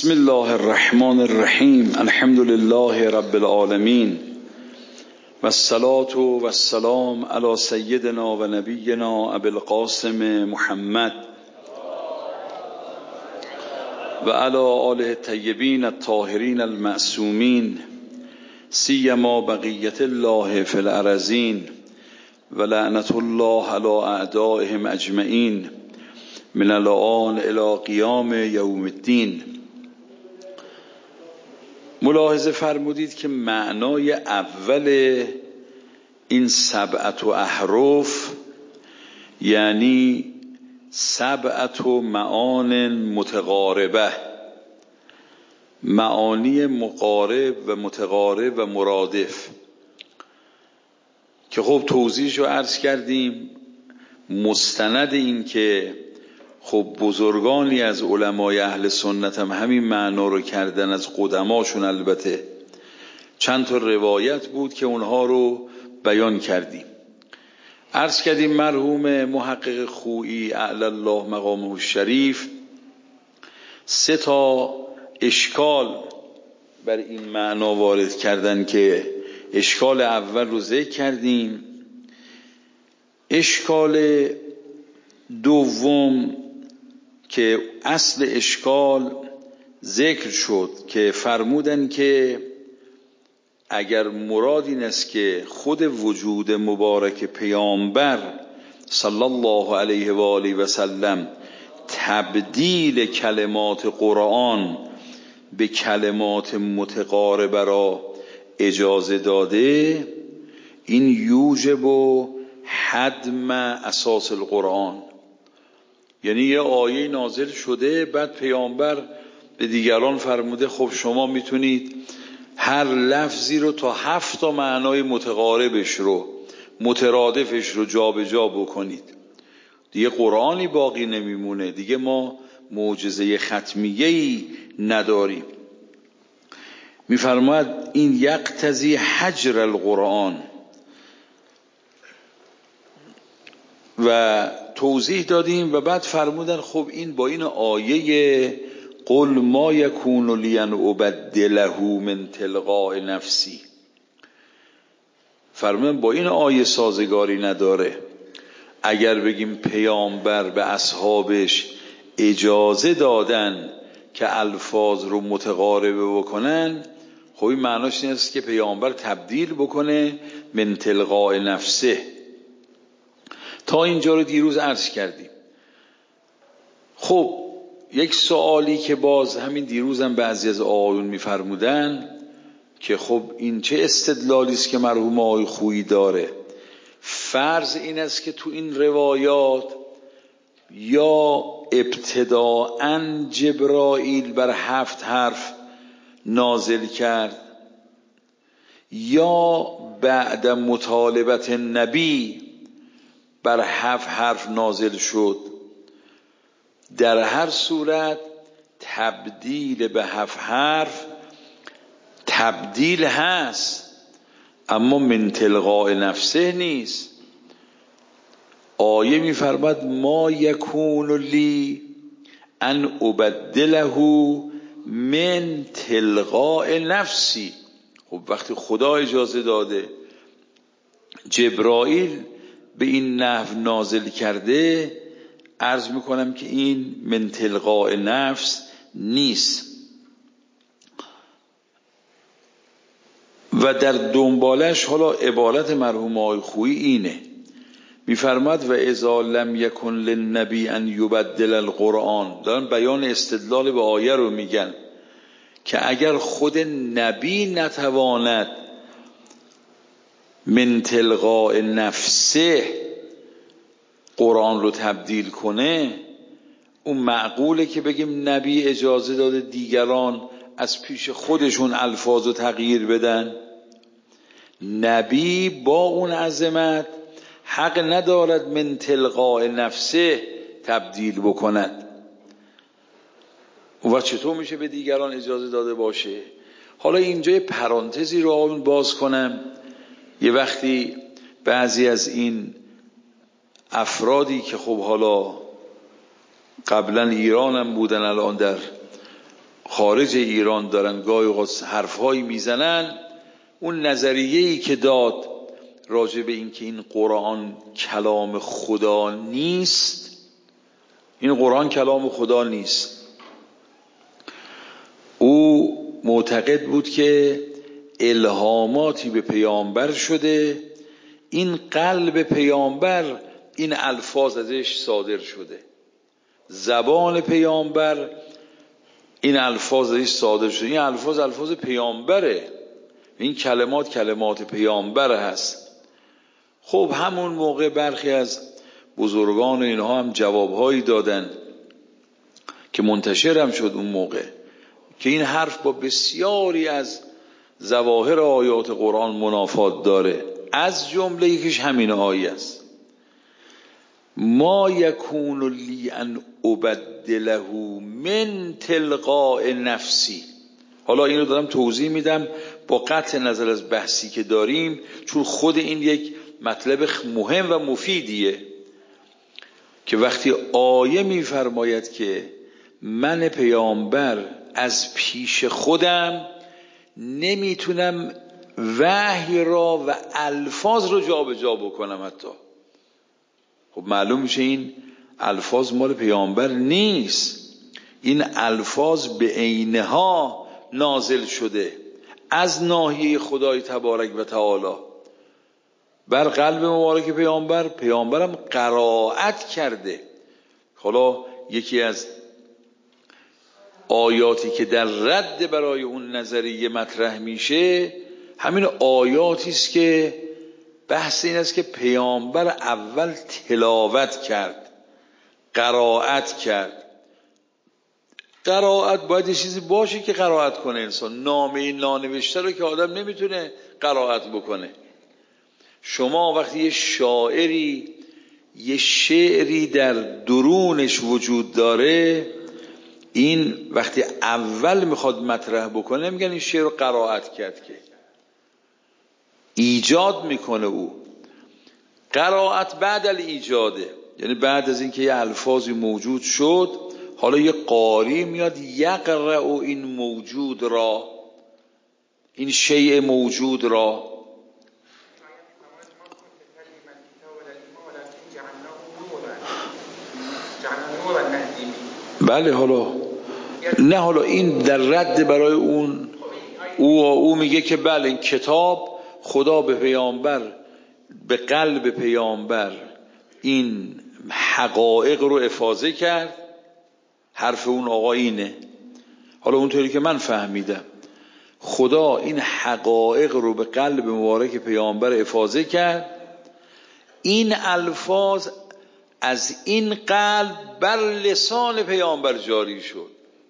بسم الله الرحمن الرحیم. الحمد لله رب العالمین و الصلاة و السلام علی سیدنا و نبینا ابی القاسم محمد و علی آله الطیبین الطاهرین المعصومین سیما بقیت الله فی الارضین و لعنت الله علی اعدائهم اجمعین من الآن الی قیام یوم الدین. ملاحظه فرمودید که معنای اول این سبعت و احرف یعنی سبعت و معان متقاربه، معانی مقارب و متقارب و مرادف، که خب توضیحش رو عرض کردیم. مستند این که خب بزرگانی از علمای اهل سنت هم همین معنا رو کردن، از قدماشون البته چند تا روایت بود که اونها رو بیان کردیم. عرض کردیم مرحوم محقق خویی اعلی الله مقامه الشریف 3 تا اشکال بر این معنا وارد کردن که اشکال اول رو ذکر کردیم. اشکال دوم که اصل اشکال ذکر شد که فرمودن که اگر مراد این است که خود وجود مبارک پیامبر صلی الله علیه و آله و سلم تبدیل کلمات قرآن به کلمات متقاربه را اجازه داده، این یوجب هدم اساس القرآن. یعنی یه آیه نازل شده، بعد پیامبر به دیگران فرموده خب شما میتونید هر لفظی رو تا 7 تا معنای متقاربش رو مترادفش رو جابجا بکنید، دیگه قرآنی باقی نمیمونه، دیگه ما معجزه ختمیه‌ای نداریم. میفرماید این یقتضی حجر القرآن و توضیح دادیم و بعد فرمودن خب این با این آیه قل ما یکون لی ان ابدله من تلقاء نفسی، فرمودن با این آیه سازگاری نداره. اگر بگیم پیامبر به اصحابش اجازه دادن که الفاظ رو متقاربه بکنن، خب این معناش این است که پیامبر تبدیل بکنه من تلقاء نفسه. تا اینجا رو دیروز عرض کردیم. خب یک سوالی که باز همین دیروز هم بعضی از آقایون میفرمودن که خب این چه استدلالی است که مرحوم آقای خویی داره. فرض این است که تو این روایات یا ابتداءً جبرائیل بر 7 حرف نازل کرد یا بعد مطالبت نبی بر 7 حرف نازل شد. در هر صورت تبدیل به 7 حرف تبدیل هست، اما من تلقاء نفسه نیست. آیه میفرماد ما یکون لی ان ابدله من تلقاء نفسی. خب وقتی خدا اجازه داده، جبرائیل به این نحو نازل کرده، عرض میکنم که این من تلقاء نفس نیست. و در دنبالش حالا عبارت مرحوم آقای خویی اینه، میفرماد و اذا لم یکن للنبی ان یبدل القرآن. دارن بیان استدلال به آیه رو میگن که اگر خود نبی نتواند من تلقاء نفسه قرآن رو تبدیل کنه، اون معقوله که بگیم نبی اجازه داده دیگران از پیش خودشون الفاظ رو تغییر بدن؟ نبی با اون عظمت حق ندارد من تلقاء نفسه تبدیل بکند. و چطور میشه به دیگران اجازه داده باشه؟ حالا اینجا یه پرانتزی رو آن باز کنم. یه وقتی بعضی از این افرادی که خب حالا قبلا ایران هم بودن، الان در خارج ایران دارن گاهی اوقات حرفهایی میزنن، اون نظریه‌ای که داد راجع به این که این قرآن کلام خدا نیست، این قرآن کلام خدا نیست. او معتقد بود که الهاماتی به پیامبر شده، این قلب پیامبر این الفاظ ازش صادر شده، زبان پیامبر این الفاظ ازش صادر شده، این الفاظ پیامبره، این کلمات پیامبر هست. خب همون موقع برخی از بزرگان و اینها هم جوابهایی دادن که منتشر هم شد اون موقع، که این حرف با بسیاری از ظواهر آیات قرآن منافات داره. از جمله یکیش همین آیه است: ما یکون لی ان ابدله من تلقاء نفسی. حالا اینو دارم توضیح میدم با قطع نظر از بحثی که داریم، چون خود این یک مطلب مهم و مفیدیه که وقتی آیه میفرماید که من پیامبر از پیش خودم نمیتونم وحی را و الفاظ رو جابجا بکنم حتی، خب معلوم میشه این الفاظ مال پیامبر نیست، این الفاظ به عینها نازل شده از ناحیه خدای تبارک و تعالی بر قلب مبارک پیامبرم قرائت کرده. حالا یکی از آیاتی که در رد برای اون نظریه مطرح میشه همین آیاتی است که بحث این است که پیامبر اول تلاوت کرد، قرائت کرد. قرائت باید یه چیزی باشه که قرائت کنه انسان، نامه نانوشته رو که آدم نمیتونه قرائت بکنه. شما وقتی یه شاعری یه شعری در درونش وجود داره، این وقتی اول میخواد مطرح بکنه میگن این شعر رو قرائت کرد، که ایجاد میکنه. او قرائت بعد الایجاده، یعنی بعد از اینکه یه الفاظی موجود شد حالا یه قاری میاد یقرأ این موجود را، این شیء موجود را. بله حالا نه، حالا این در رد برای اون او میگه که بله این کتاب خدا به پیامبر، به قلب پیامبر این حقایق رو افاضه کرد. حرف اون آقا اینه، حالا اونطوری که من فهمیدم خدا این حقایق رو به قلب مبارک پیامبر افاضه کرد، این الفاظ از این قلب بر لسان پیامبر جاری شد.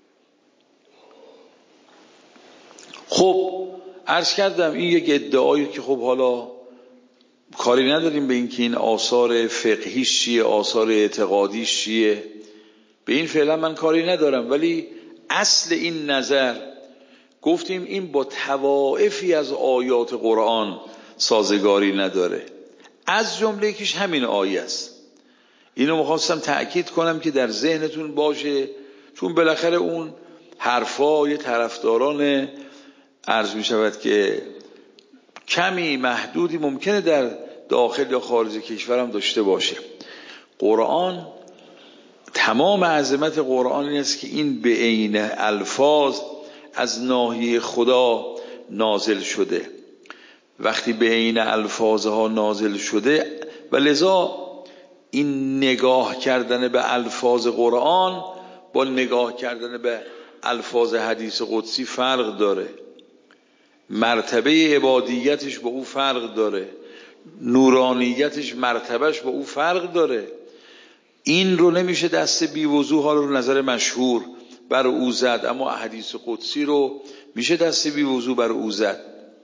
خب عرض کردم این یک ادعایی که خب حالا کاری نداریم به این که این آثار فقهیش چیه، آثار اعتقادیش چیه، به این فعلا من کاری ندارم، ولی اصل این نظر گفتیم این با طوائفی از آیات قرآن سازگاری نداره، از جمله یکیش همین آیه است. اینو میخواستم تأکید کنم که در ذهنتون باشه، چون بالاخره اون حرفای طرفداران عرض می شود که کمی محدودی ممکنه در داخل یا خارج کشورم داشته باشه. قرآن تمام عظمت قرآن این است که این به عین الفاظ از ناحیه خدا نازل شده. وقتی به عین الفاظها نازل شده و لذا این نگاه کردن به الفاظ قرآن با نگاه کردن به الفاظ حدیث قدسی فرق داره، مرتبه عبادیتش با او فرق داره، نورانیتش مرتبهش با او فرق داره. این رو نمیشه دست بی وضوح ها رو نظر مشهور بر او زد، اما حدیث قدسی رو میشه دست بی وضوح بر او زد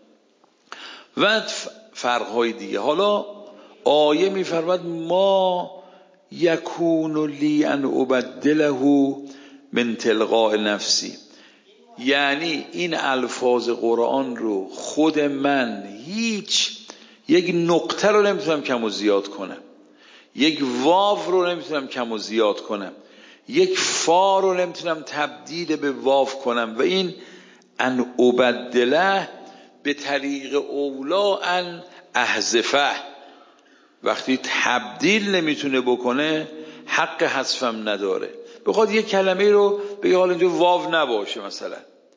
و فرقهای دیگه. حالا آیه میفرماد ما یکون لی ان ابدله من تلقاء نفسی، یعنی این الفاظ قرآن رو خود من هیچ یک نقطه رو نمیتونم کم و زیاد کنم، یک واو رو نمیتونم کم و زیاد کنم، یک فا رو نمیتونم تبدیل به واو کنم و این ان ابدله به طریق اولا ان احذفه، وقتی تبدیل نمیتونه بکنه حق حذفم نداره. بخواد یک کلمه رو بگه حالا اینجا واو نباشه مثلا،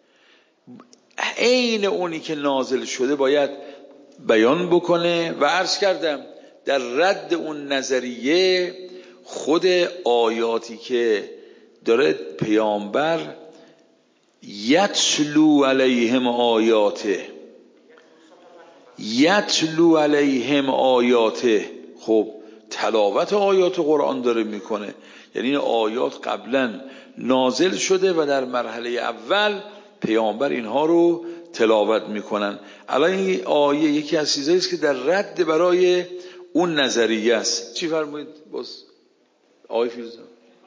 عین اونی که نازل شده باید بیان بکنه. و عرض کردم در رد اون نظریه خود آیاتی که داره پیامبر یتلو علیهم آیاته، یتلو علیهم آیاته، خب تلاوت آیات قرآن داره میکنه، یعنی این آیات قبلا نازل شده و در مرحله اول پیامبر اینها رو تلاوت میکنن. الان این آیه یکی از چیزایی است که در رد برای اون نظریه است. چی فرمایید باز آقای فیروزه؟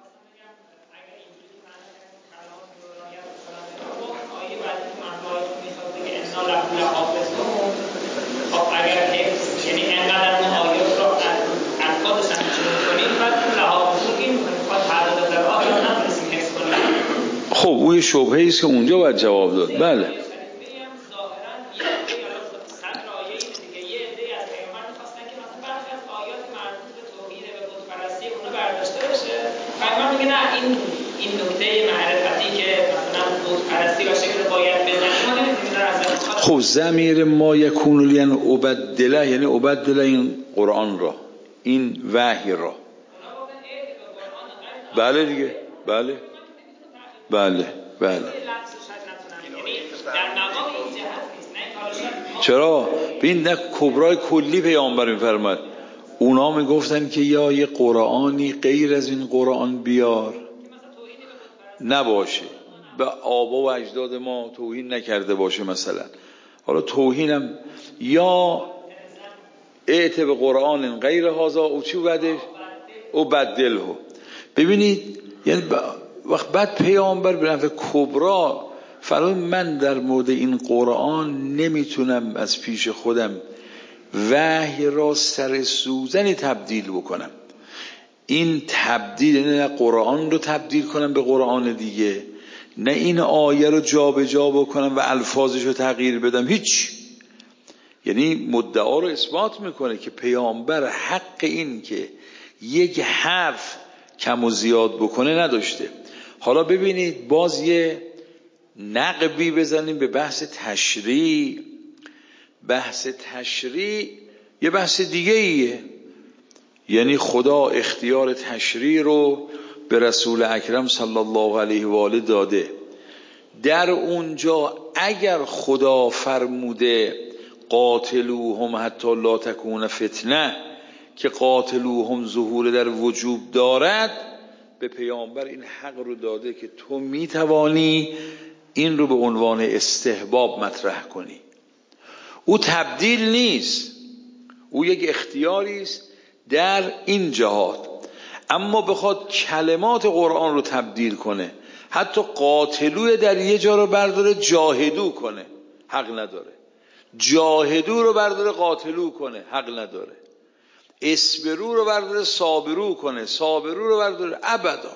خب اون شبهه ایست که اونجا باید جواب داد. بله این نکته معرفتی که مثلا بت پرستی و شکل باید بزنیم. خب ضمیر ما یکون لین ابدله، یعنی ابدله این قرآن را، این وحی را. بله دیگه، بله بله بله. چرا؟ ببین نه کبرای کلی پیامبر میفرماد، اونا میگفتن که یا یه قرآنی غیر از این قرآن بیار نباشه، به آبا و اجداد ما توهین نکرده باشه مثلا. حالا توهینم یا اعت به قرآن غیر هذا او چی بعدش او بدله. ببینید یعنی وقت بعد پیامبر به نفع کبرا فرمود من در مورد این قرآن نمیتونم از پیش خودم وحی را سر سوزنی تبدیل بکنم. این تبدیل نه قرآن رو تبدیل کنم به قرآن دیگه، نه این آیه رو جا به جا بکنم و الفاظش رو تغییر بدم، هیچ. یعنی مدعا رو اثبات میکنه که پیامبر حق این که یک حرف کم و زیاد بکنه نداشته. حالا ببینید باز یه نقبی بزنیم به بحث تشریع. بحث تشریع یه بحث دیگه ایه، یعنی خدا اختیار تشریع رو به رسول اکرم صلی الله علیه و آله داده. در اونجا اگر خدا فرموده قاتلوهم حتی لا تکون فتنه، که قاتلوهم ظهور در وجوب دارد، به پیامبر این حق رو داده که تو میتوانی این رو به عنوان استحباب مطرح کنی. او تبدیل نیست، او یک اختیاری است در این جهات. اما بخواد کلمات قرآن رو تبدیل کنه، حتی قاتلو در یه جا رو برداره جاهدو کنه، حق نداره. جاهدو رو برداره قاتلو کنه، حق نداره. اسبرو رو برداره صابرو کنه، صابرو رو برداره ابدا.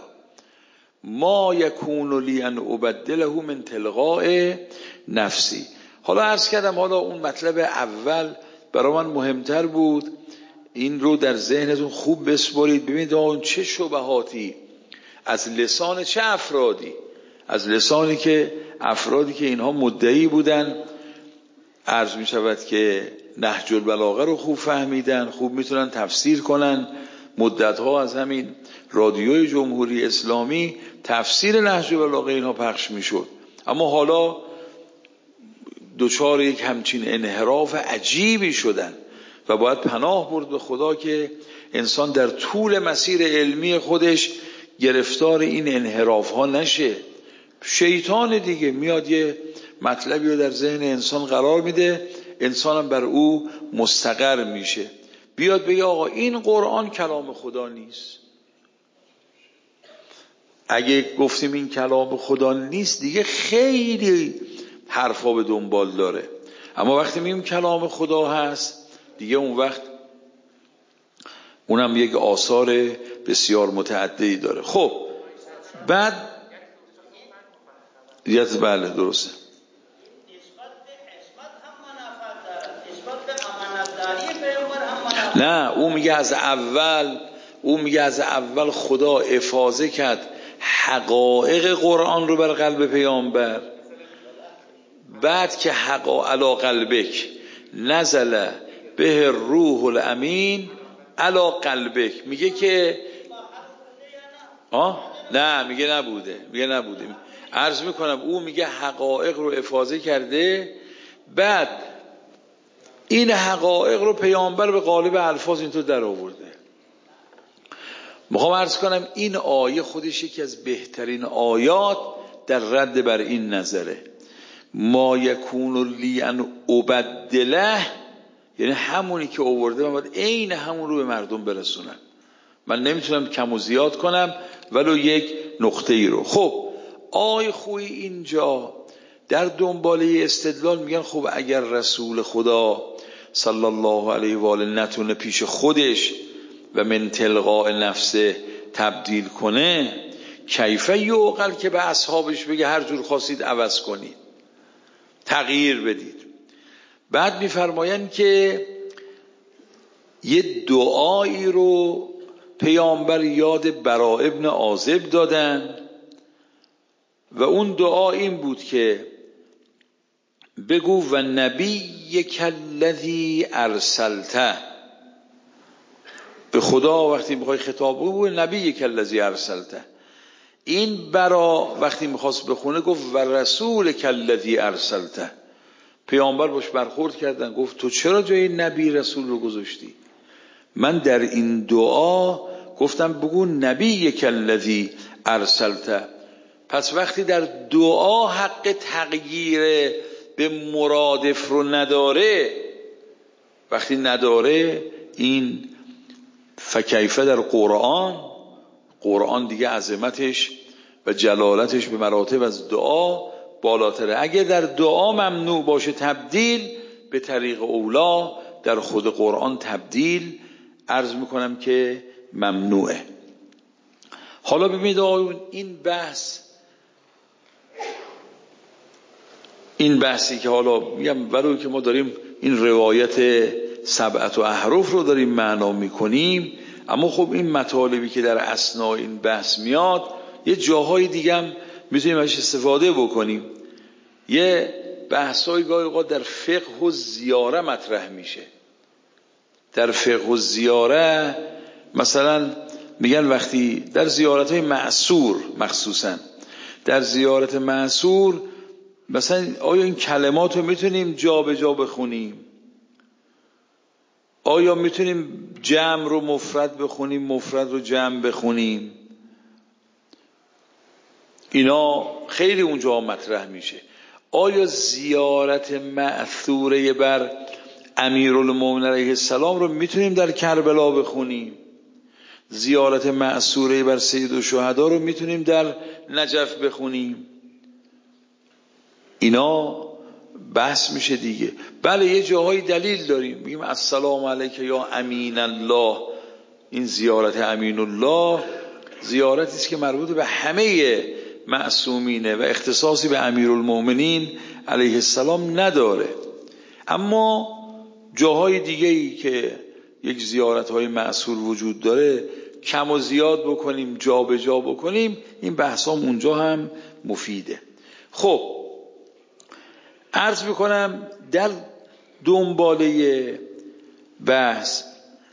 ما یکون لی ان ابدله من تلقاء نفسی. حالا عرض کردم حالا اون مطلب اول برای من مهمتر بود، این رو در ذهنتون خوب بسپارید. ببینید اون چه شبهاتی از لسان چه افرادی، از لسانی که افرادی که اینها مدعی بودن، عرض می شود که نهج البلاغه رو خوب فهمیدن، خوب میتونن تفسیر کنن. مدتها از همین رادیوی جمهوری اسلامی تفسیر نهج البلاغه اینها پخش میشد، اما حالا دچار یک همچین انحراف عجیبی شدن و باید پناه برد به خدا که انسان در طول مسیر علمی خودش گرفتار این انحراف ها نشه. شیطان دیگه میاد یه مطلبی رو در ذهن انسان قرار میده، انسانم بر او مستقر میشه، بیاد بگه آقا این قرآن کلام خدا نیست. اگه گفتیم این کلام خدا نیست دیگه خیلی حرفا به دنبال داره، اما وقتی میگیم کلام خدا هست دیگه اون وقت اونم یک آثار بسیار متعددی داره. خب بعد بله درسته. نه او میگه از اول خدا افاضه کرد حقایق قرآن رو بر قلب پیامبر، بعد که علی قلبک نزل به روح الامین علی قلبک، میگه که نه میگه نبوده. عرض میکنم او میگه حقایق رو افاضه کرده، بعد این حقایق رو پیامبر به قالب الفاظ اینطور در آورده. میخوام عرض کنم این آیه خودش یکی از بهترین آیات در رد بر این نظره. ما یکون لی ان ابدله، یعنی همونی که آورده من باید عین همون رو به مردم برسونم، من نمیتونم کم و زیاد کنم ولو یک نقطه ای رو. خب آی خوی اینجا در دنباله استدلال میگن خب اگر رسول خدا صلی الله علیه و آله نتونه پیش خودش و من تلقاء نفسه تبدیل کنه، کیفه یعقل که به اصحابش بگه هر جور خواستید عوض کنید، تغییر بدید. بعد میفرمایند که یه دعایی رو پیامبر یاد برا ابن عازب دادن و اون دعا این بود که بگو و نبیک الذی ارسلته، به خدا وقتی میخوای خطاب بگو نبیک الذی ارسلته. این برا وقتی میخواست بخونه گفت و رسولک الذی ارسلته. پیامبر باش برخورد کردن، گفت تو چرا جای نبی رسول رو گذاشتی؟ من در این دعا گفتم بگو نبیک الذی ارسلته. پس وقتی در دعا حق تغییر به مرادف رو نداره، وقتی نداره، این فکیفه در قرآن دیگه عظمتش و جلالتش به مراتب از دعا بالاتره. اگه در دعا ممنوع باشه تبدیل، به طریق اولا در خود قرآن تبدیل عرض میکنم که ممنوعه. حالا ببینید آقایون، این بحثی که حالا میگم ولو که ما داریم این روایت سبعت و احرف رو داریم معنا میکنیم، اما خب این مطالبی که در اثناء این بحث میاد یه جاهای دیگه هم میتونیم ازش استفاده بکنیم. یه بحثای گاهی اوقات در فقه و زیاره مطرح میشه. در فقه و زیاره مثلا میگن وقتی در زیارت‌های معصور، مخصوصا در زیارت معصور، مثلا آیا این کلمات رو میتونیم جا به جا بخونیم؟ آیا میتونیم جمع رو مفرد بخونیم، مفرد رو جمع بخونیم؟ اینا خیلی اونجا مطرح میشه. آیا زیارت مأثوره بر امیرالمومنین علیه السلام رو میتونیم در کربلا بخونیم؟ زیارت مأثوره بر سید الشهدا رو میتونیم در نجف بخونیم؟ اینا بحث میشه دیگه. بله یه جاهای دلیل داریم، میگیم السلام علیک یا امین الله. این زیارت امین الله زیارتی است که مربوط به همه معصومینه و اختصاصی به امیرالمومنین علیه السلام نداره. اما جاهای دیگه‌ای که یک زیارت‌های معصور وجود داره، کم و زیاد بکنیم، جا به جا بکنیم، این بحثام اونجا هم مفیده. خب عرض میکنم در دنباله بحث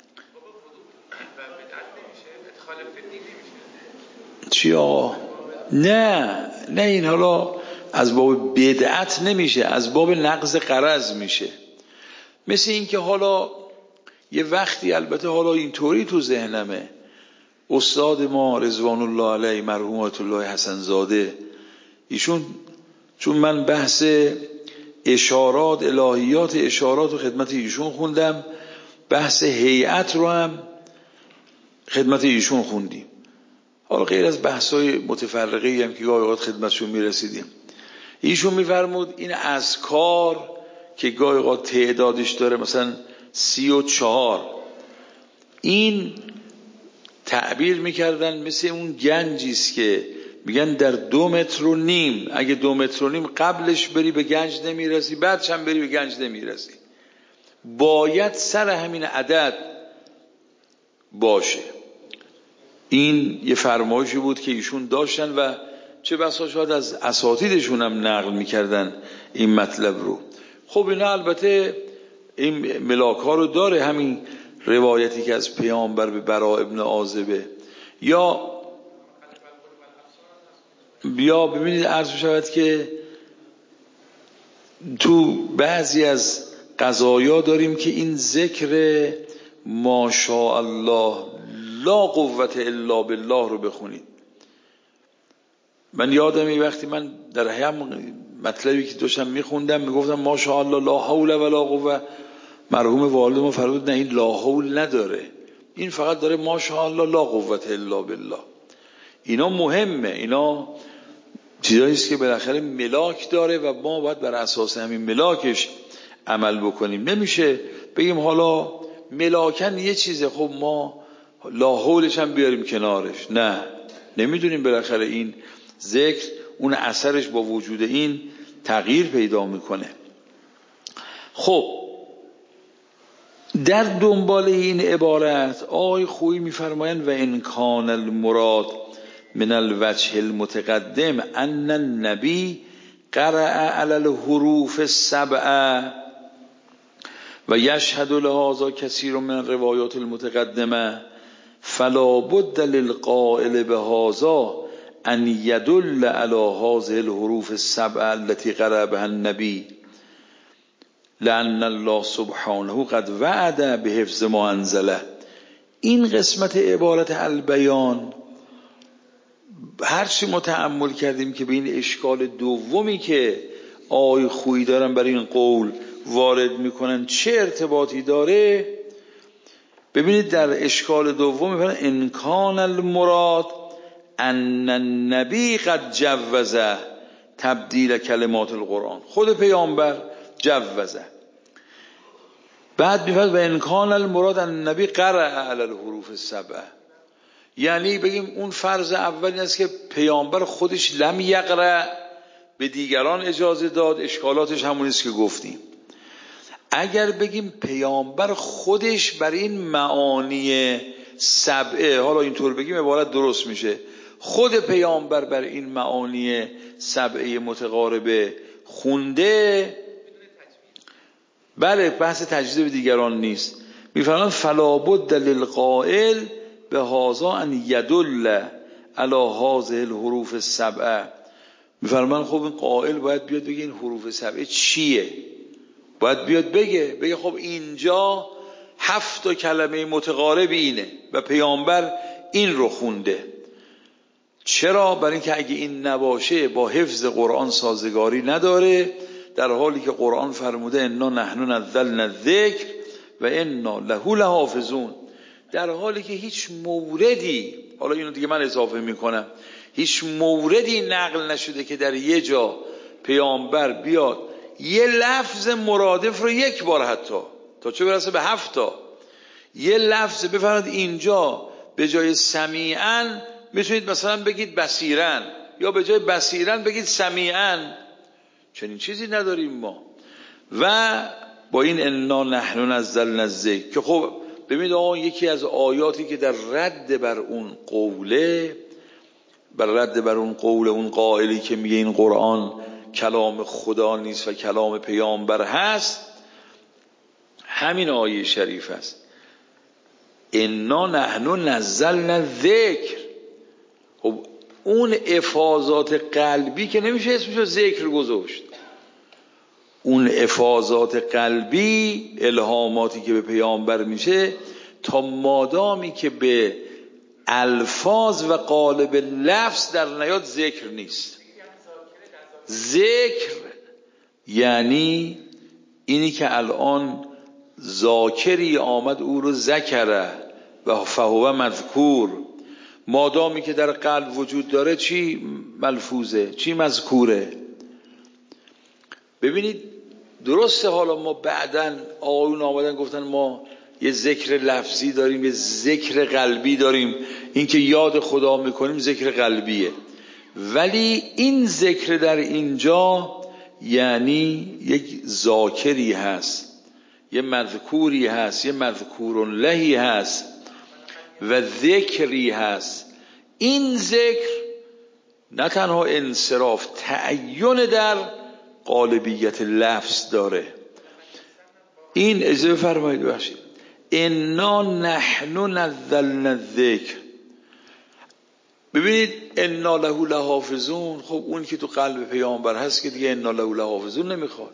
چی آقا؟ نه این حالا از باب بدعت نمیشه، از باب نقض غرض میشه. مثل این که حالا یه وقتی، البته حالا اینطوری تو ذهنمه، استاد ما رضوان الله علیه مرحوم آیت الله حسن زاده، ایشون چون من بحث اشارات، الهیات اشارات و خدمت ایشون خوندم، بحث هیئت رو هم خدمت ایشون خوندیم، حالا غیر از بحث‌های متفرقه‌ای هم که گاهی اوقات خدمتشون میرسیدیم. ایشون میفرمود این اذکار که گاهی اوقات تعدادش داره مثلا 34، این تعبیر میکردن مثل اون گنجی است که میگن در 2.5 متر. اگه 2.5 متر قبلش بری به گنج نمیرسی، بعدش هم بری به گنج نمیرسی. باید سر همین عدد باشه. این یه فرمایشی بود که ایشون داشتن و چه بسا شاید از اساتیدشون هم نقل میکردن این مطلب رو. خب اینا البته این ملاک ها رو داره، همین روایتی که از پیامبر به برا ابن عازبه، یا ببینید عرض شود که تو بعضی از قضایا داریم که این ذکر ماشاءالله لا قوت الا بالله رو بخونید. من یادم وقتی من در هم مطلبی که داشتم میخوندم میگفتم ماشاءالله لا حول ولا قوه، مرحوم والد ما فرمود نه این لا حول نداره، این فقط داره ماشاءالله لا قوت الا بالله. اینا مهمه، اینا چیزایی است که بالاخره ملاک داره و ما باید بر اساس همین ملاکش عمل بکنیم. نمیشه بگیم حالا ملاکن یه چیزه خب ما لا حولش هم بیاریم کنارش. نه، نمیدونیم بالاخره این ذکر اون اثرش با وجود این تغییر پیدا میکنه. خب در دنبال این عبارت آقای خویی میفرمایند و ان کان المراد من الوجه المتقدم ان النبی قرأ علی الحروف السبع و یشهد لهذا کثیر من الروایات المتقدمه فلا بد للقائل بهذا ان يدل على هذه الحروف السبع التي قرأ بها النبي لأن الله سبحانه قد وعد بحفظ ما انزله. این قسمت عبارت البیان هرچی ما تأمل کردیم که به این اشکال دومی که آقای خویی دارن برای این قول وارد میکنن چه ارتباطی داره. ببینید در اشکال دوم میفرمایند ان کان المراد ان النبی قد جوزه تبدیل کلمات القرآن، خود پیامبر جوزه. بعد میفرماید و ان کان المراد ان النبی قرأ علی الحروف السبع، یعنی بگیم اون فرض اول این است که پیامبر خودش لم یقرأ، به دیگران اجازه داد، اشکالاتش همونی است که گفتیم. اگر بگیم پیامبر خودش بر این معانی سبعه، حالا اینطور بگیم عبارت درست میشه، خود پیامبر بر این معانی سبعه متقاربه خونده، بله بحث تجویز به دیگران نیست. میفرمایند فلا بد للقائل به هذا ان یدل علی هذه الحروف السبع. میفرمایند خب این قائل باید بیاد بگه این حروف سبعه چیه، باید بیاد بگه خب اینجا 7 کلمه متقارب اینه و پیامبر این رو خونده. چرا؟ برای اینکه اگه این نباشه با حفظ قرآن سازگاری نداره، در حالی که قرآن فرموده انا نحن نزلنا الذکر و انا له لحافظون، در حالی که هیچ موردی، حالا اینو دیگه من اضافه میکنم، هیچ موردی نقل نشده که در یه جا پیامبر بیاد یه لفظ مرادف رو یک بار حتی تا چه برسه به 7 یه لفظ بفرمایید اینجا به جای سمیعن میتونید مثلا بگید بصیرن، یا به جای بصیرن بگید سمیعن. چنین چیزی نداریم ما. و با این انا نحن نزلنا الذکر که خب ببینید آقا یکی از آیاتی که در رد بر اون قوله، بر رد بر اون قول اون قائلی که میگه این قرآن کلام خدا نیست و کلام پیامبر هست، همین آیه شریف است انا نحن نزلنا الذکر. خب اون افاضات قلبی که نمیشه اسمشو ذکر گذاشت، اون افاضات قلبی، الهاماتی که به پیامبر میشه، تا مادامی که به الفاظ و قالب لفظ در نیاد ذکر نیست. ذکر یعنی اینی که الان ذاکری آمد او رو ذکره و فهو مذکور، مادامی که در قلب وجود داره چی ملفوظه، چی مذکوره. ببینید درسته حالا ما بعداً آقایون آمدن گفتن ما یه ذکر لفظی داریم، یه ذکر قلبی داریم، این که یاد خدا میکنیم ذکر قلبیه. ولی این ذکر در اینجا یعنی یک ذاکری هست، یه مذکوری هست، یه مذکور لهی هست و ذکری هست. این ذکر نه تنها انصراف، تعین در غالبیت لفظ داره. این اجازه بفرمایید بخشید، انا نحن نزلنا الذکر. ببینید انا له لحافظون، خب اون که تو قلب پیامبر هست که دیگه انا له لحافظون نمیخواد.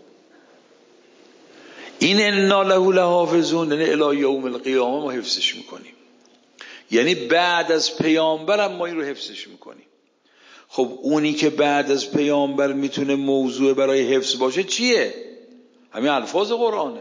این انا له لحافظون یعنی الی یوم القیامه ما حفظش میکنیم، یعنی بعد از پیامبرم ما این رو حفظش میکنیم. خب اونی که بعد از پیامبر میتونه موضوع برای حفظ باشه چیه؟ همین الفاظ قرآنه.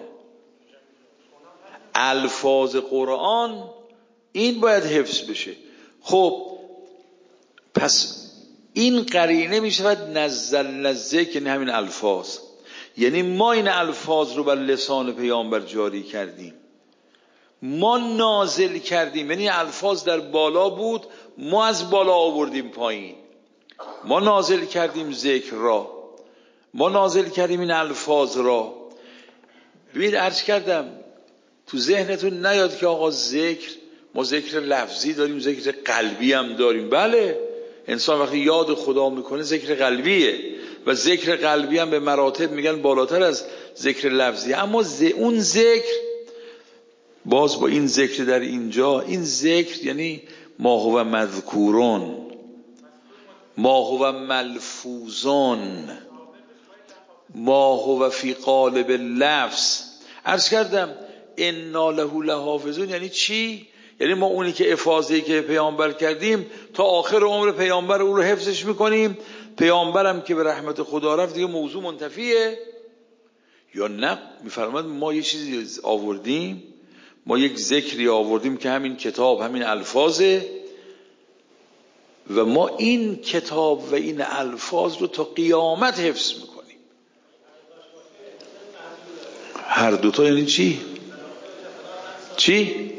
الفاظ قرآن این باید حفظ بشه. خب پس این قرینه میشود نزلنا الذکر، یعنی همین الفاظ، یعنی ما این الفاظ رو بر لسان پیامبر جاری کردیم، ما نازل کردیم. یعنی الفاظ در بالا بود، ما از بالا آوردیم پایین. ما نازل کردیم ذکر را، ما نازل کردیم این الفاظ را. ببینید عرض کردم تو ذهنتون نیاد که آقا ذکر، ما ذکر لفظی داریم، ذکر قلبی هم داریم. بله، انسان وقتی یاد خدا میکنه ذکر قلبیه و ذکر قلبی هم به مراتب میگن بالاتر از ذکر لفظی. اما اون ذکر باز با این ذکر در اینجا، این ذکر یعنی ما هو مذکورون، ما هو ملفوظون، ما هو فی قالب اللفظ. عرض کردم انا له لحافظون یعنی چی؟ یعنی ما اونی که افاضه‌ای که پیامبر کردیم تا آخر عمر پیامبر اون رو حفظش میکنیم. پیامبرم که به رحمت خدا رفت دیگه موضوع منتفیه. یا نه، میفرماد ما یه چیزی آوردیم، ما یک ذکری آوردیم که همین کتاب، همین الفاظه و ما این کتاب و این الفاظ رو تا قیامت حفظ میکنیم. هر دوتا یعنی چی؟ چی؟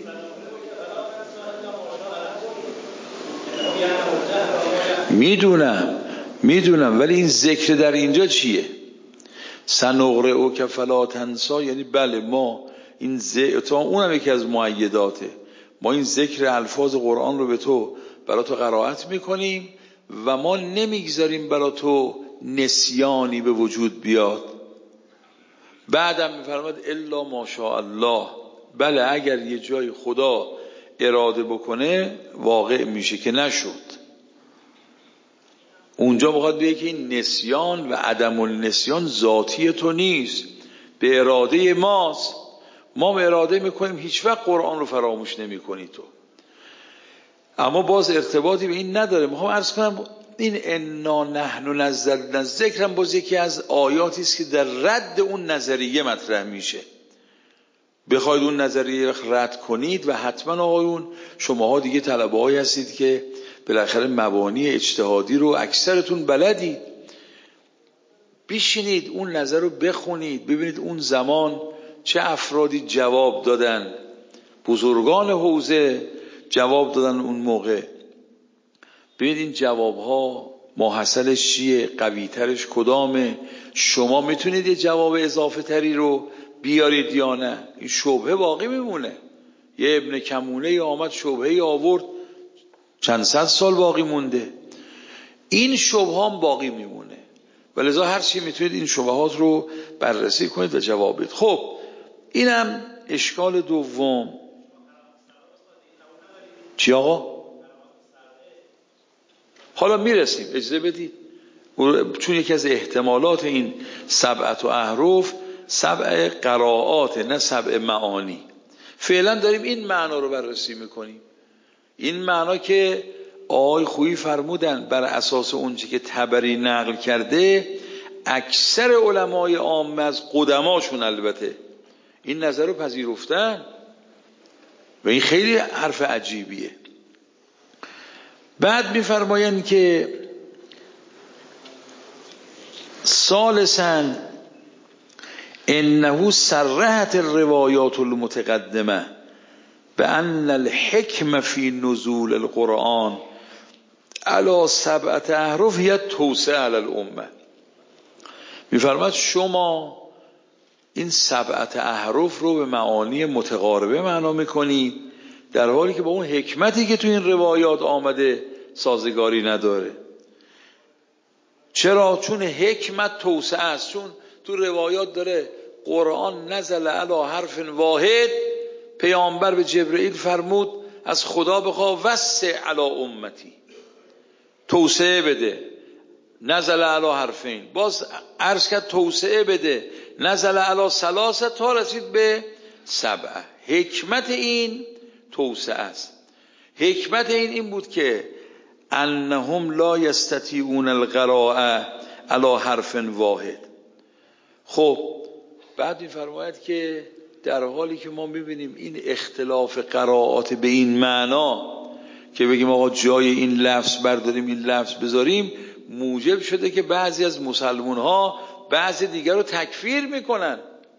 میدونم ولی این ذکر در اینجا چیه؟ سنقرئک فلا تنسی، یعنی بله ما این ذکر، اونم یکی از مؤیداته، ما این ذکر الفاظ قرآن رو به تو برای تو قرائت میکنیم و ما نمیگذاریم برای تو نسیانی به وجود بیاد. بعدم میفرماد الا ماشاء الله، بله اگر یه جای خدا اراده بکنه واقع میشه که نشد. اونجا بخواد بگه که این نسیان و عدم النسیان ذاتی تو نیست، به اراده ماست. ما اراده میکنیم هیچ وقت قرآن رو فراموش نمی کنی تو. اما باز ارتباطی به این نداره. میخوام عرض کنم این انا نحن نزلنا الذکر هم باز یکی از آیاتی است که در رد اون نظریه مطرح میشه. بخواید اون نظریه رد کنید و حتما آقایون شماها دیگه طلبه‌ای هستید که بالاخره مبانی اجتهادی رو اکثرتون بلدید، بشینید اون نظر رو بخونید، ببینید اون زمان چه افرادی جواب دادن، بزرگان حوزه جواب دادن اون موقع. ببینید این جوابها ماحصلش چیه، قویترش کدامه. شما میتونید یه جواب اضافه تری رو بیارید یا نه؟ این شبهه باقی میمونه. یه ابن کمونه آمد شبهه آورد، چند صد سال باقی مونده. این شبهه هم باقی میمونه و لذا هر چی میتونید این شبهات رو بررسی کنید و جواب بدید. خب اینم اشکال دوم. چی آقا؟ حالا میرسیم، اجازه بدید، چون یکی از احتمالات این سبعت و احرف سبع قرائات نه سبع معانی. فعلا داریم این معنا رو بررسی میکنیم. این معنا که آقای خویی فرمودن بر اساس اونچه که طبری نقل کرده اکثر علمای عامه از قدماشون البته این نظر رو پذیرفتن و این خیلی حرف عجیبیه. بعد میفرمایند که ثالثاً انه صرحت الروایات المتقدمه بان الحکم فی نزول القرآن علی 7 احرف هی توسعه علی الامه. میفرماد شما این 7 احرف رو به معانی متقاربه معنا میکنید، در حالی که با اون حکمتی که تو این روایات آمده سازگاری نداره. چرا؟ چون حکمت توسعه است. چون تو روایات داره قرآن نزل علی حرف واحد، پیامبر به جبرئیل فرمود از خدا بخوا وسع علی امتی، توسعه بده. نزل علی حرفین، باز عرض کرد توسعه بده. نزل علی 3 تا رسید به 7. حکمت این توسعه است. حکمت این بود که انهم لا یستطیعون القراءه علی حرف واحد. خب بعد می‌فرماید که در حالی که ما می‌بینیم این اختلاف قرائات به این معنا که بگیم آقا جای این لفظ برداریم این لفظ بذاریم، موجب شده که بعضی از مسلمان ها بعضی دیگر رو تکفیر میکنن.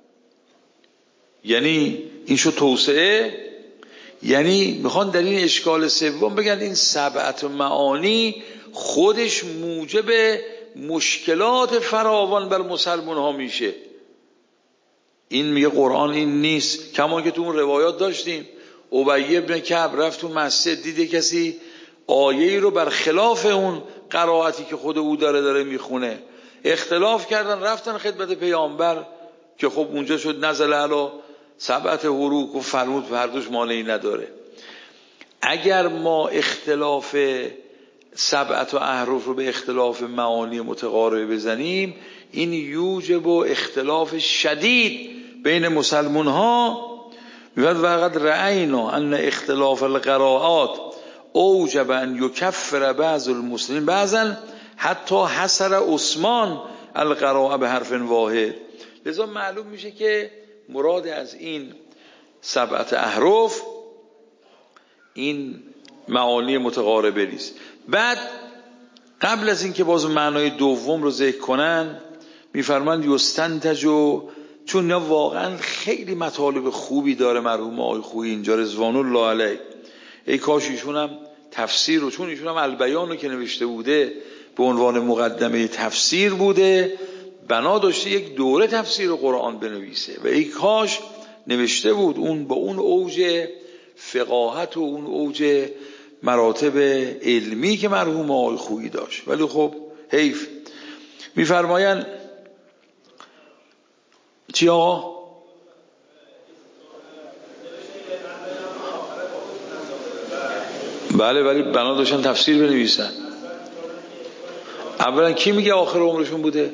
یعنی این شو توسعه، یعنی میخوان در این اشکال سوم بگن این 7 معانی خودش موجب مشکلات فراوان بر مسلمان ها میشه. این میگه قرآن این نیست، کما که تو اون روایات داشتیم ابی بن کعب رفت تو مسجد دیده کسی آیه‌ای رو بر خلاف اون قرائتی که خود او داره میخونه، اختلاف کردن، رفتن خدمت پیامبر که خب اونجا شد نزل علی 7 حروف و فرمود فردوش مانعی نداره. اگر ما اختلاف 7 احرف رو به اختلاف معانی متقاربه بزنیم، این یوجب و اختلاف شدید بین مسلمان ها. وقد رأینا ان اختلاف القراءات اوجب ان یکفر بعض المسلمین بعضا حتی حصر عثمان القراءه به حرف واحد. لذا معلوم میشه که مراد از این 7 احرف این معانی متقاربه نیست. بعد قبل از اینکه باز معنای دوم رو ذکر کنن میفرمایند یستنتج، چون اینا واقعا خیلی مطالب خوبی داره مرحوم آقای خویی اینجا رضوان الله علیه. ای کاش ایشون هم تفسیر رو، چون ایشون هم البیان رو که نوشته بوده به عنوان مقدمه تفسیر بوده، بنا داشته یک دوره تفسیر قرآن بنویسه و ای کاش نوشته بود اون با اون اوج فقاهت و اون اوج مراتب علمی که مرحوم آقای خویی داشت. ولی خب حیف. میفرمایند چی آقا؟ بله ولی بنا داشتن تفسیر بنویسن. اولا کی میگه آخر عمرشون بوده؟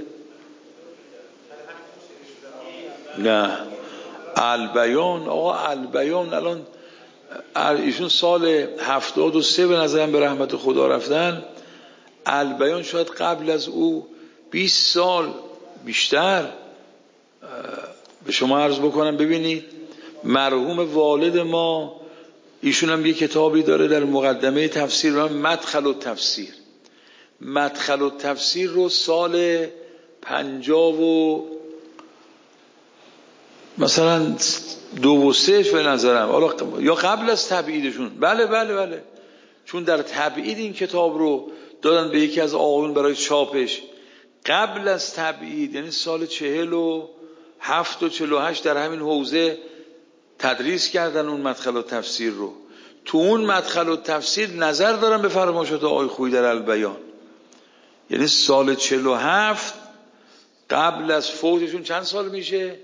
نه البیان، آقا البیان الان ایشون سال 73 به نظرم به رحمت خدا رفتن. البیان شاید قبل از او 20 سال بیشتر. به شما عرض بکنم ببینید مرحوم والد ما ایشون هم یه کتابی داره در مقدمه تفسیر و مدخل التفسیر. مدخل التفسیر رو سال 50 و مثلا 2 و 3 به نظرم، حالا یا قبل از تبعیدشون. بله چون در تبعید این کتاب رو دادن به یکی از آقایون برای چاپش. قبل از تبعید یعنی سال 47 و 48 در همین حوزه تدریس کردن اون مدخل التفسیر رو. تو اون مدخل التفسیر نظر دارن به فرمایشات آقای خویی در البیان. یعنی سال 47 قبل از فوتشون چند سال میشه؟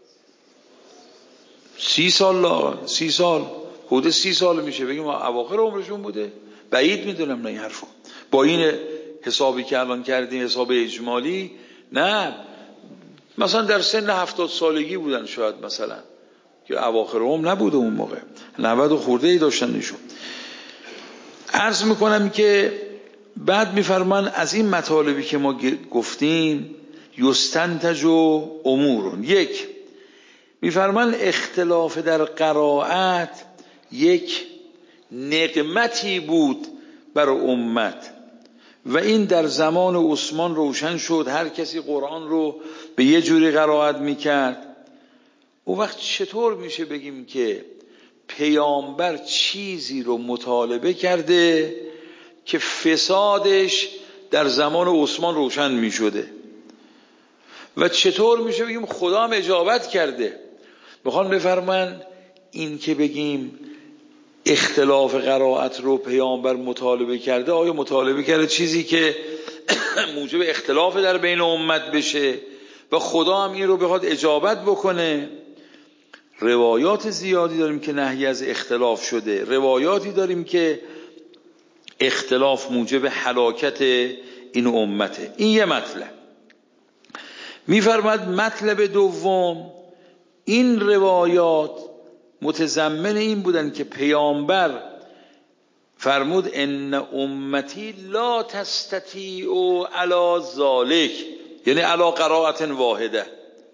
30 سال حدود 30 سال میشه. بگیم اواخر عمرشون بوده؟ بعید میدونم نه این حرفو. با این حسابی که الان کردیم حساب اجمالی نه، مثلا در سن 70 سالگی بودن شاید، مثلا که اواخر عمر نبوده اون موقع، 90 و خورده ای داشتن نشون. عرض میکنم که بعد میفرمان از این مطالبی که ما گفتیم یستنتج و امورون. یک، میفرمان اختلاف در قرائت یک نقمتی بود بر امت و این در زمان عثمان روشن شد. هر کسی قرآن رو به یه جوری قرائت میکرد. اون وقت چطور میشه بگیم که پیامبر چیزی رو مطالبه کرده که فسادش در زمان عثمان روشن می شده. و چطور میشه بگیم خدا هم اجابت کرده؟ میخوان بفرمایند این که بگیم اختلاف قرائت رو پیامبر مطالبه کرده، آیا مطالبه کرده چیزی که موجب اختلاف در بین امت بشه و خدا هم این رو بخواد اجابت بکنه؟ روایات زیادی داریم که نهی از اختلاف شده، روایاتی داریم که اختلاف موجب هلاکت این امته. این یه مطلب. میفرماد مطلب دوم، این روایات متضمن این بودن که پیامبر فرمود ان امتی لا تستطیع علی ذلک، یعنی علی قرائت واحده.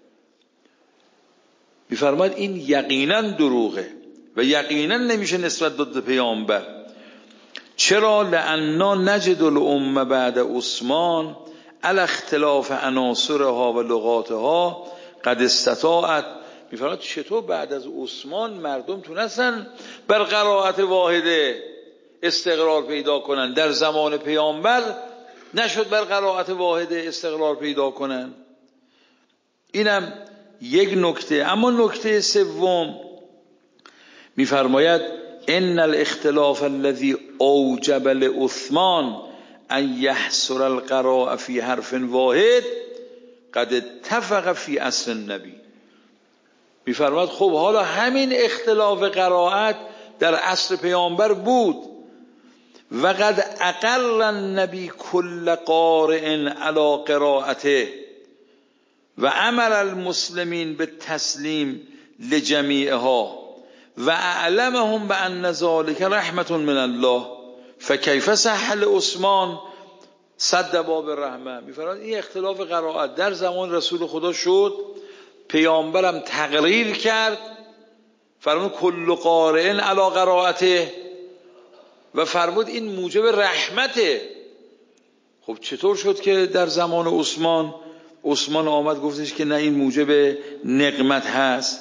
میفرماد این یقینا دروغه و یقینا نمیشه نسبت داد به پیامبر. چرا؟ لأننا نجد الامه بعد عثمان علی اختلاف عناصرها و لغاتها قد استطاعت. میفرماد چطور بعد از عثمان مردم تونستن بر قرائت واحده استقرار پیدا کنن، در زمان پیامبر نشد بر قرائت واحده استقرار پیدا کنن؟ اینم یک نکته. اما نکته سوم میفرماید ان الاختلاف الذي اوجب لعثمان ان يحصر القراء في حرف واحد قد اتفق في عصر النبی. میفرماید خب حالا همین اختلاف قرائت در عصر پیامبر بود و قد اقر النبی کل قارئ علی قراءته و امر المسلمین بالتسلیم لجمیعها و اعلمهم بان ذلك رحمة من الله فکیف سهل عثمان سد باب الرحمه. میفرماید این اختلاف قرائت در زمان رسول خدا شد، پیامبرم تقریر کرد، فرمود کل قارئ علی قراءته و فرمود این موجب رحمته. خب چطور شد که در زمان عثمان آمد گفتش که نه این موجب نقمت هست؟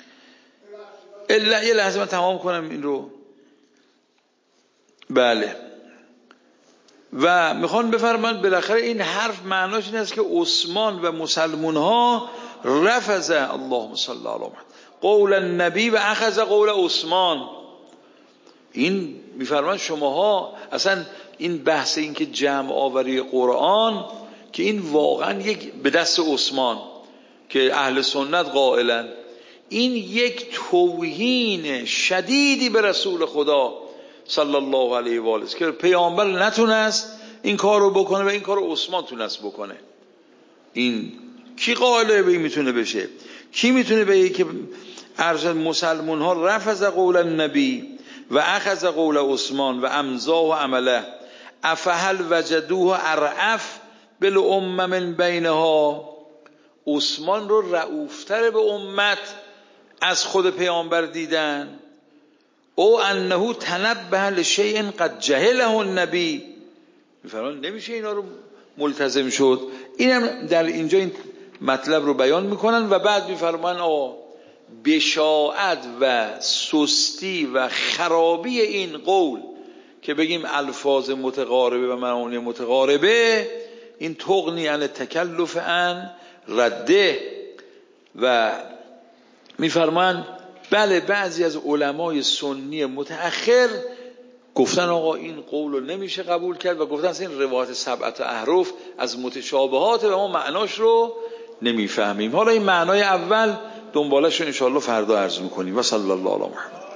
یه لحظه من تمام کنم این رو. بله. و میخوان بفرمایند بالاخره این حرف معناش این است که عثمان و مسلمون ها رفض اللهم صل علی محمد قول النبی و اخذ قول عثمان. این میفرمایند شماها اصلا این بحث این که جمع آوری قرآن که این واقعا یک به دست عثمان که اهل سنت قائلن، این یک توهین شدیدی به رسول خدا صلی الله علیه و آله که پیامبر نتونست این کار رو بکنه و این کار رو عثمان تونست بکنه. این کی قائله به این میتونه بشه؟ کی میتونه بگه که ارز مسلمون ها رفض قول النبی و اخذ قول عثمان و امضا و عمله افهل وجدوه ارعف بالامم من بینها؟ عثمان رو رؤوفتر به امت از خود پیامبر دیدن. او انه تنبه لشیء قد جهله النبی. میفرمان نمیشه اینا رو ملتزم شد. اینم در اینجا این مطلب رو بیان میکنن و بعد میفرمان بشاعت و سستی و خرابی این قول که بگیم الفاظ متقاربه و معانی متقاربه، این تغنی عن تکلف عن رده. و میفرمان بله بعضی از علمای سنی متأخر گفتن آقا این قول رو نمیشه قبول کرد و گفتن این روایت سبعت احرف از متشابهات و ما معناش رو نمیفهمیم. حالا این معنای اول دنبالش رو انشاءالله فردا عرض میکنیم. و صلی الله علیه و محمد.